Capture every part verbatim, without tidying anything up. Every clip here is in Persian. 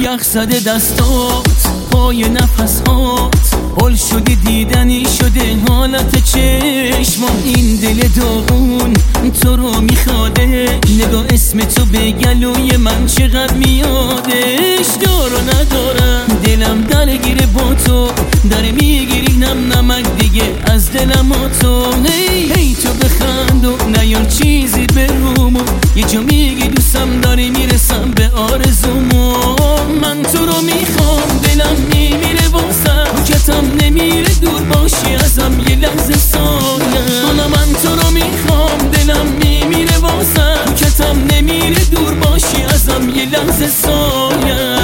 یخ زده دستات پای نفس هات حل شده دیدنی شده حالت چشمام این دل داغون تو رو میخواده نگاه اسم تو به گلوی من چقدر میادش دار و ندارم دلم درگیره با تو داره میگیری نم نمک دیگه از دلم و تو هی هی تو بخند و نیار چیزی به رومو یه جا میگی دوستم داری میرسم به آرزومو من تو رو میخوام دلم میمیره واسم کتم نمیره دور باشی ازم یه لحظه سایه حالا من تو رو میخوام دلم میمیره واسم کتم نمیره دور باشی ازم یه لحظه سایه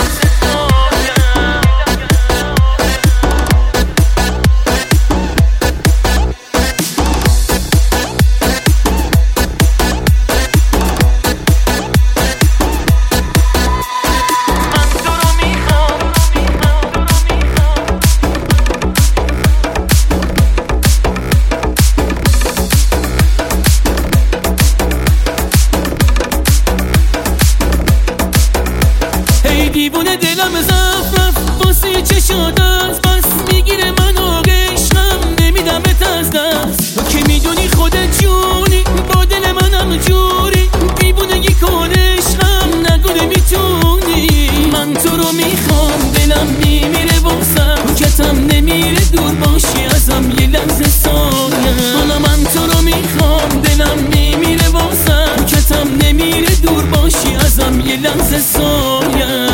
دیوونه دلم زفرف واسه چشات از بس میگیره منو عشقم نمیدمت از دست تو که میدونی خودت جونی با دل منم جوری دیوونگی کن عشقم نگو نمیتونی من تو رو میخوام دلم میمیره واسم کتم نمیره دور باشی ازم یه لحظه سایه حالا من تو رو میخوام دلم میمیره واسم کتم نمیره دور باشی ازم یه لحظه سایه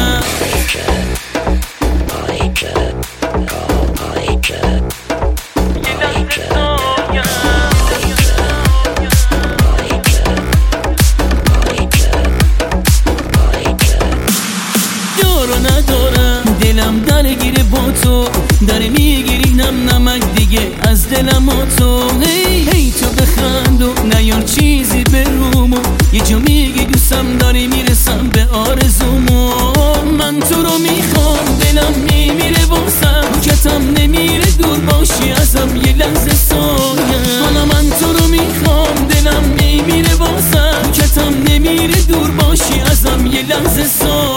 ندارم دلم درگیره با تو داره میگیری نم نمک دیگه از دلم و تو هی هی تو بخند و نیار چیزی به رومو یه جا میگی دوستم داری میرسم به آرزومو من تو رو میخوام دلم میمیره واسم کتم نمیره دور باشی ازم یه لحظه سایه حالا من تو رو میخوام دلم میمیره واسم کتم نمیره دور باشی ازم یه لحظه سایه